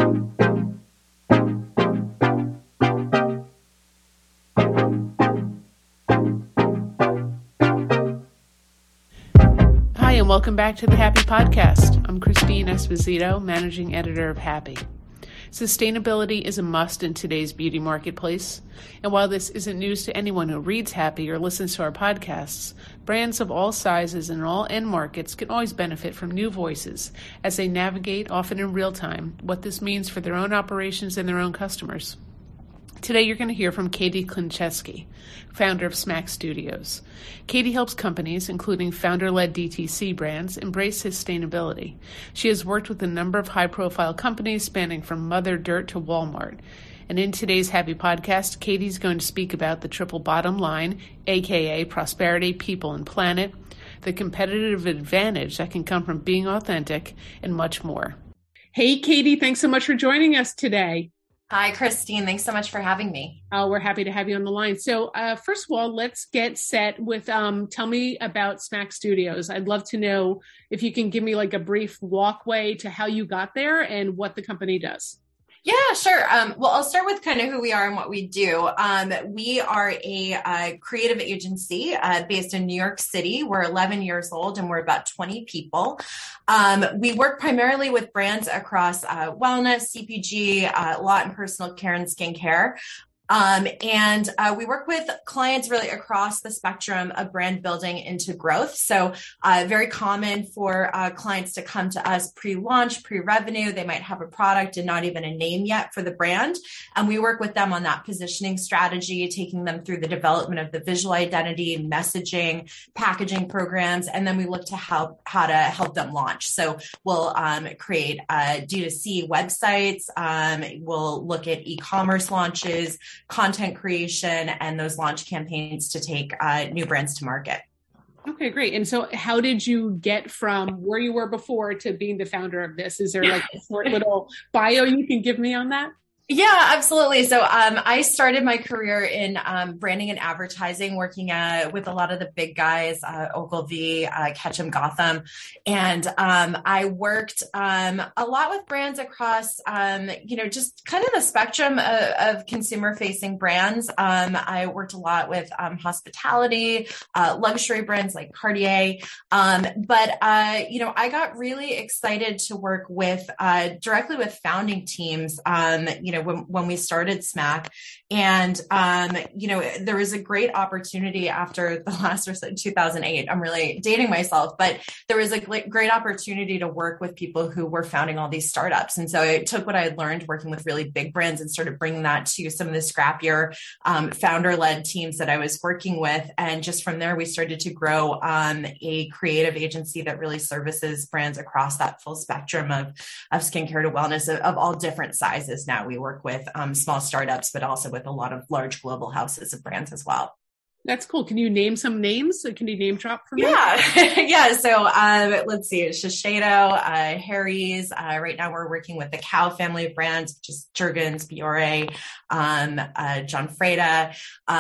Hi, and welcome back to the Happy Podcast. I'm Christine Esposito, Managing Editor of Happy. Sustainability is a must in today's beauty marketplace. And while this isn't news to anyone who reads Happy or listens to our podcasts, brands of all sizes and all end markets can always benefit from new voices as they navigate, often in real time, what this means for their own operations and their own customers. Today, you're going to hear from Katie Klincheski, founder of Smack Studios. Katie helps companies, including founder-led DTC brands, embrace sustainability. She has worked with a number of high-profile companies spanning from Mother Dirt to Walmart. And in today's Happy Podcast, Katie's going to speak about the triple bottom line, aka prosperity, people, and planet, the competitive advantage that can come from being authentic, and much more. Hey, Katie, thanks so much for joining us today. Hi, Christine. Thanks so much for having me. We're happy to have you on the line. So first of all, let's get set with, tell me about Smack Studios. I'd love to know if you can give me like a brief walkway to how you got there and what the company does. Yeah, sure. Well, I'll start with kind of who we are and what we do. We are a creative agency based in New York City. We're 11 years old and we're about 20 people. We work primarily with brands across wellness, CPG, law and personal care, and skincare. And we work with clients really across the spectrum of brand building into growth. So very common for clients to come to us pre-launch, pre-revenue. They might have a product and not even a name yet for the brand. And we work with them on that positioning strategy, taking them through the development of the visual identity, messaging, packaging programs. And then we look to how to help them launch. So we'll create D2C websites. We'll look at e-commerce launches, content creation, and those launch campaigns to take new brands to market. Okay, great. And so how did you get from where you were before to being the founder of this? Is there like a short little bio you can give me on that? Yeah, absolutely. So I started my career in branding and advertising, working with a lot of the big guys, Ogilvy, Ketchum, Gotham. And I worked a lot with brands across, just kind of the spectrum of consumer-facing brands. I worked a lot with hospitality, luxury brands like Cartier. But I got really excited to work with directly with founding teams, when we started Smack. And, there was a great opportunity after the last recession, 2008. I'm really dating myself, but there was a great opportunity to work with people who were founding all these startups. And so I took what I had learned working with really big brands and started bringing that to some of the scrappier founder-led teams that I was working with. And just from there, we started to grow a creative agency that really services brands across that full spectrum of skincare to wellness of all different sizes. Now we work with small startups, but also with a lot of large global houses of brands as well. That's cool. Can you name some names? Can you name drop for me? Yeah. Yeah. So let's see. Shiseido, Harry's. Right now we're working with the Cow family of brands, which is Jergens, Biore, John Frieda.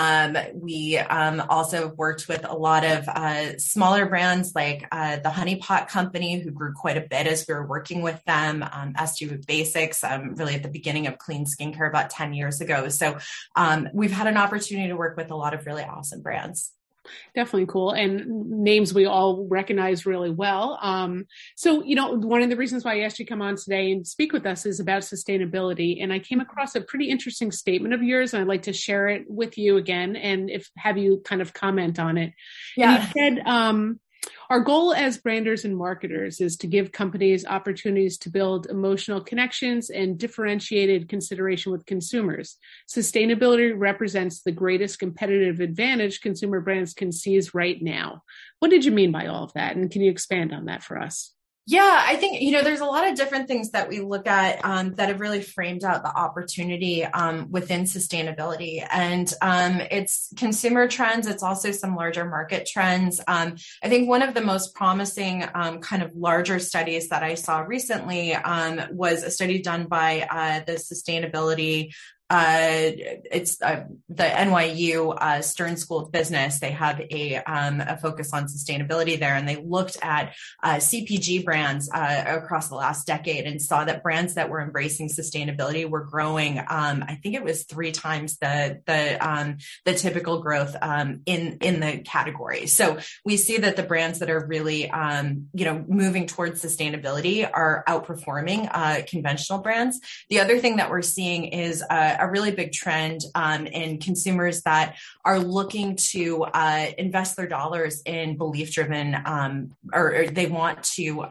We also worked with a lot of smaller brands like the Honey Pot Company, who grew quite a bit as we were working with them. S2 Basics, really at the beginning of clean skincare about 10 years ago. So we've had an opportunity to work with a lot of really awesome brands. Definitely cool. And names we all recognize really well. So, one of the reasons why I asked you to come on today and speak with us is about sustainability. And I came across a pretty interesting statement of yours, and I'd like to share it with you again and have you kind of comment on it. Yeah. And you said, our goal as branders and marketers is to give companies opportunities to build emotional connections and differentiated consideration with consumers. Sustainability represents the greatest competitive advantage consumer brands can seize right now. What did you mean by all of that? And can you expand on that for us? Yeah, I think, there's a lot of different things that we look at that have really framed out the opportunity within sustainability. And it's consumer trends. It's also some larger market trends. I think one of the most promising kind of larger studies that I saw recently was a study done by the sustainability It's the NYU Stern School of Business. They have a focus on sustainability there, and they looked at CPG brands across the last decade and saw that brands that were embracing sustainability were growing. I think it was 3 times the typical growth in the category. So we see that the brands that are really moving towards sustainability are outperforming conventional brands. The other thing that we're seeing is a really big trend in consumers that are looking to invest their dollars in belief-driven, or they want to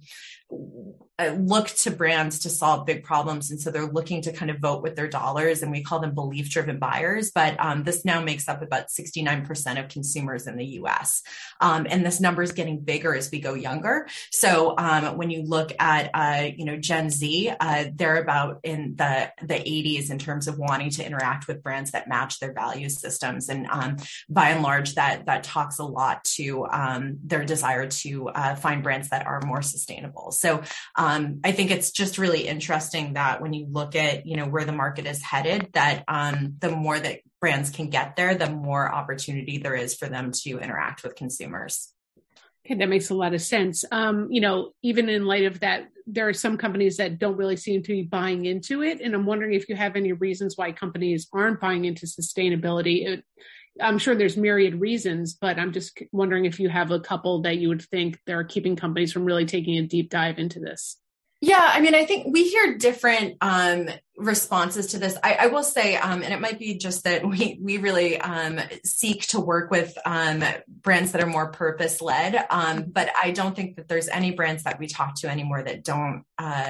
look to brands to solve big problems. And so they're looking to kind of vote with their dollars, and we call them belief-driven buyers. But this now makes up about 69% of consumers in the US. And this number is getting bigger as we go younger. So when you look at, Gen Z, they're about in the 80s in terms of wanting to interact with brands that match their value systems. And by and large, that talks a lot to their desire to find brands that are more sustainable. So I think it's just really interesting that when you look at, where the market is headed, that the more that brands can get there, the more opportunity there is for them to interact with consumers. Okay, that makes a lot of sense. Even in light of that, there are some companies that don't really seem to be buying into it. And I'm wondering if you have any reasons why companies aren't buying into sustainability. I'm sure there's myriad reasons, but I'm just wondering if you have a couple that you would think they're keeping companies from really taking a deep dive into this. Yeah, I think we hear different responses to this. I will say, and it might be just that we really seek to work with brands that are more purpose-led, but I don't think that there's any brands that we talk to anymore that don't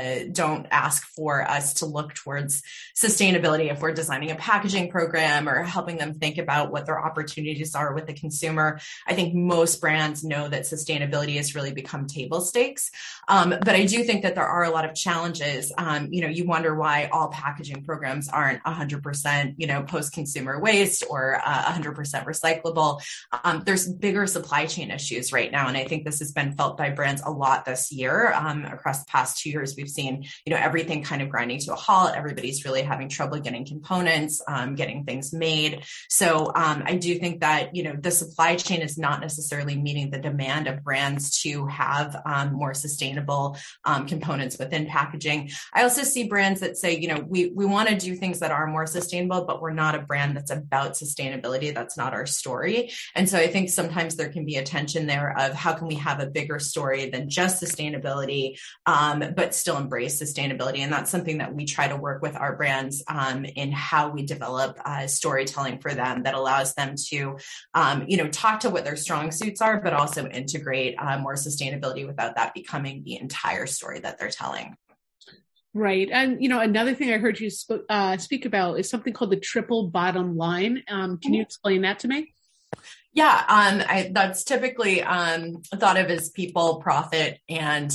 ask for us to look towards sustainability if we're designing a packaging program or helping them think about what their opportunities are with the consumer. I think most brands know that sustainability has really become table stakes, but I do think that there are a lot of challenges. You wonder why all packaging programs aren't 100%, post-consumer waste or 100% recyclable. There's bigger supply chain issues right now. And I think this has been felt by brands a lot this year. Across the past 2 years, we've seen, everything kind of grinding to a halt. Everybody's really having trouble getting components, getting things made. So I do think that, the supply chain is not necessarily meeting the demand of brands to have more sustainable components within packaging. I also see brands that say, we want to do things that are more sustainable, but we're not a brand that's about sustainability. That's not our story. And so I think sometimes there can be a tension there of how can we have a bigger story than just sustainability, but still embrace sustainability. And that's something that we try to work with our brands in how we develop storytelling for them that allows them to, talk to what their strong suits are, but also integrate more sustainability without that becoming the entire story that they're telling. Right. And, another thing I heard you speak about is something called the triple bottom line. Can you explain that to me? Yeah. That's typically thought of as people, profit, and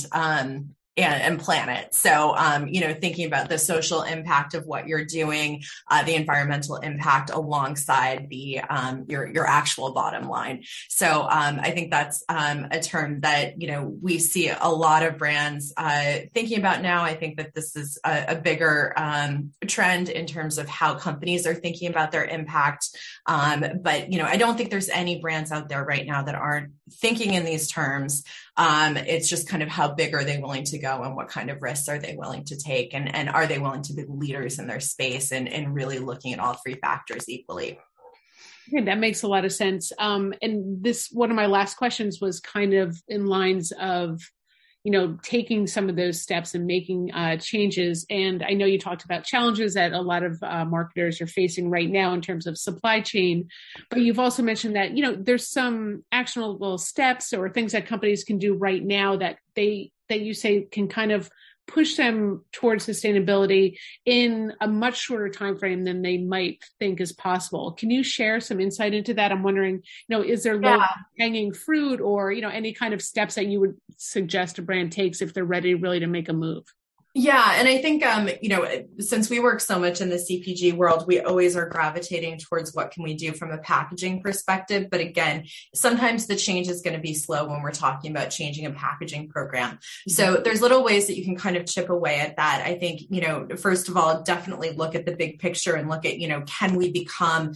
planet. So, thinking about the social impact of what you're doing, the environmental impact alongside the your actual bottom line. So, I think that's a term that we see a lot of brands thinking about now. I think that this is a bigger trend in terms of how companies are thinking about their impact. But I don't think there's any brands out there right now that aren't thinking in these terms. It's just kind of how big are they willing to go and what kind of risks are they willing to take, and are they willing to be leaders in their space and really looking at all 3 factors equally. Okay, that makes a lot of sense. And this, one of my last questions was kind of in lines of, taking some of those steps and making changes. And I know you talked about challenges that a lot of marketers are facing right now in terms of supply chain, but you've also mentioned that, there's some actionable steps or things that companies can do right now that you say can kind of push them towards sustainability in a much shorter time frame than they might think is possible. Can you share some insight into that? I'm wondering, is there low-hanging fruit or, any kind of steps that you would suggest a brand takes if they're ready really to make a move? Yeah. And I think, since we work so much in the CPG world, we always are gravitating towards what can we do from a packaging perspective. But again, sometimes the change is going to be slow when we're talking about changing a packaging program. So there's little ways that you can kind of chip away at that. I think, first of all, definitely look at the big picture and look at, can we become,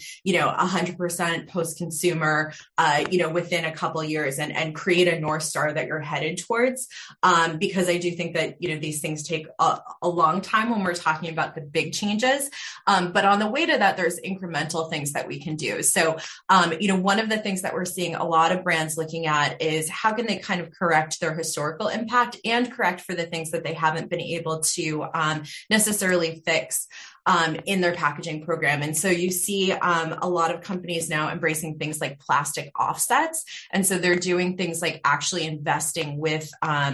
100% post-consumer, within a couple of years and create a North Star that you're headed towards. Because I do think that, these things take a long time when we're talking about the big changes. But on the way to that, there's incremental things that we can do. So, one of the things that we're seeing a lot of brands looking at is how can they kind of correct their historical impact and correct for the things that they haven't been able to necessarily fix in their packaging program. And so you see a lot of companies now embracing things like plastic offsets. And so they're doing things like actually investing with,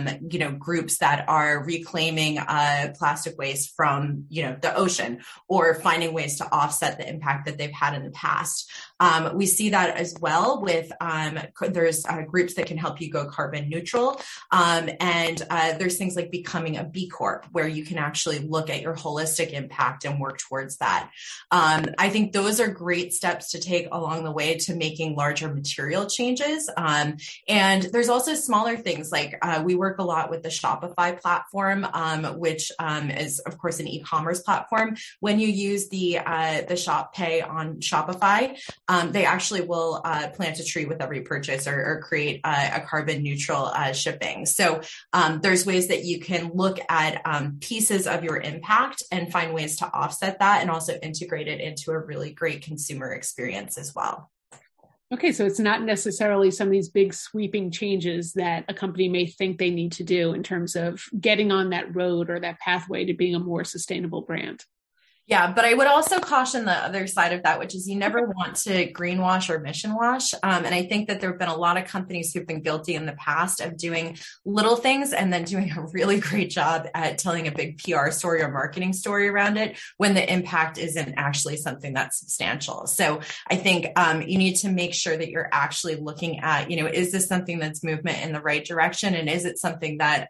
groups that are reclaiming plastic waste from, the ocean, or finding ways to offset the impact that they've had in the past. We see that as well with, there's groups that can help you go carbon neutral. And there's things like becoming a B Corp, where you can actually look at your holistic impact and work towards that. I think those are great steps to take along the way to making larger material changes. And there's also smaller things like we work a lot with the Shopify platform, which is of course an e-commerce platform. When you use the Shop Pay on Shopify, they actually will plant a tree with every purchase or create a carbon neutral shipping. So there's ways that you can look at pieces of your impact and find ways to offset that and also integrate it into a really great consumer experience as well. Okay, so it's not necessarily some of these big sweeping changes that a company may think they need to do in terms of getting on that road or that pathway to being a more sustainable brand. Yeah, but I would also caution the other side of that, which is you never want to greenwash or mission wash. And I think that there have been a lot of companies who've been guilty in the past of doing little things and then doing a really great job at telling a big PR story or marketing story around it when the impact isn't actually something that's substantial. So I think you need to make sure that you're actually looking at, is this something that's movement in the right direction? And is it something that,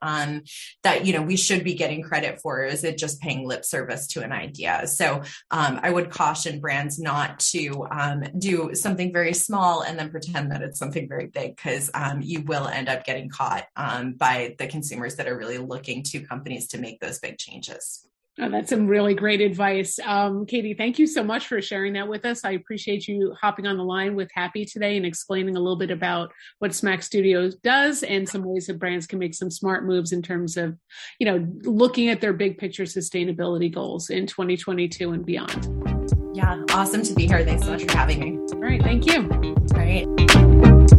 we should be getting credit for? Or is it just paying lip service to an idea? So I would caution brands not to do something very small and then pretend that it's something very big, because you will end up getting caught by the consumers that are really looking to companies to make those big changes. Oh, that's some really great advice. Katie, thank you so much for sharing that with us. I appreciate you hopping on the line with Happy today and explaining a little bit about what Smack Studios does and some ways that brands can make some smart moves in terms of, looking at their big picture sustainability goals in 2022 and beyond. Yeah, awesome to be here. Thanks so much for having me. All right, thank you. All right.